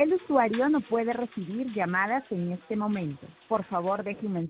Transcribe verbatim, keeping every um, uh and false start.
El usuario no puede recibir llamadas en este momento. Por favor, deje un mensaje.